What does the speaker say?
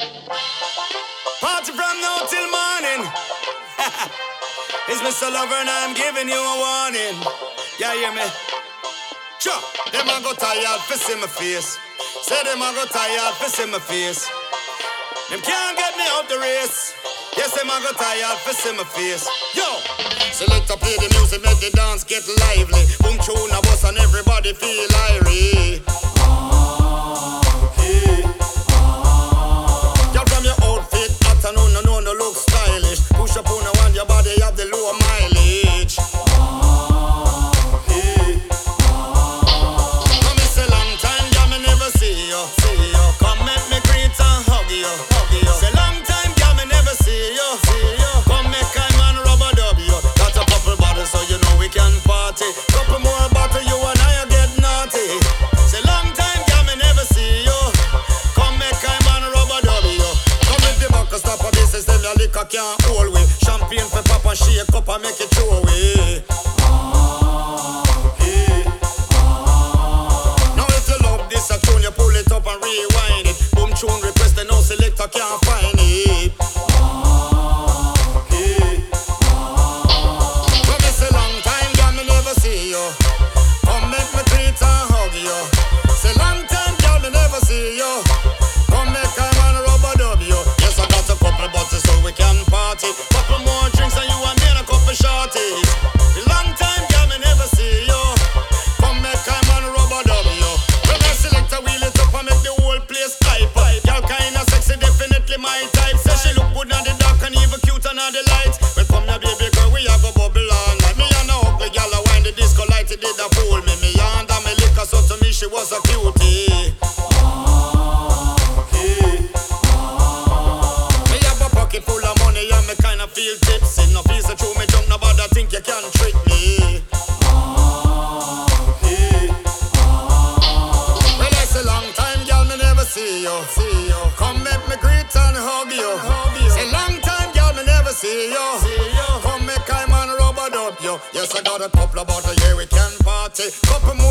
Party from now till morning. It's Mr. Lover and I'm giving you a warning. Yeah, hear me? Sure. Them a go tired for see my face. Say them a go tired for see my face. Them can't get me out the race. Yes, them a go tired for see my face. Yo! Select to play the music, make the dance get lively. Boom tune a bus and everybody feel irie. Girl from your outfit, hot and no look stylish. Push up on the one, your body have the low mileage. Come it's a long time, girl, me never see you. Come make me greet and hug you. It's a long time, girl, me never see you. Come make I man rubber dub you. Got a couple bottles so you know we can party. Couple more bottles, you and I get naughty. It's a long time, girl, me never see you. Come make I man rubber dub you. Come with the back and stop a business, them your liquor can't hold we. Champagne for pop and shake up and make it throw away. Now if you love this a tune, you pull it up and rewind it. Boom tune request, the no selector can't find it. Well, it's a long time, girl, me never see you. Come make me treat and hug you. It's a long time, girl, me never see you. Come make I man rubber dub you. Yes, I got a couple bottles so we can party. Couple more drinks and you and me and a couple shorties. A long time, girl, me never see you. Come make I man rubber dub you. When I select a wheel it up and make the whole place hype. Girl kinda sexy, definitely my type. Say she look good on the dark and even cute under the lights. Well, come here, baby girl, we have a bubble all night. Me and a ugly girl, I wind the disco light, it did a fool me. Me and me liquor, so to me she was a cutie. Me have a pocket full of money and me kinda feel tipsy. No feel so true, me junk, nobody think you can trick me. Well, it's a long time, girl, me never see you. Come make me greet and hug you. It's a long time, girl, me never see you. Come make I man rubber dub you. Yes, I got a couple of bottles, yeah, we can party. Couple more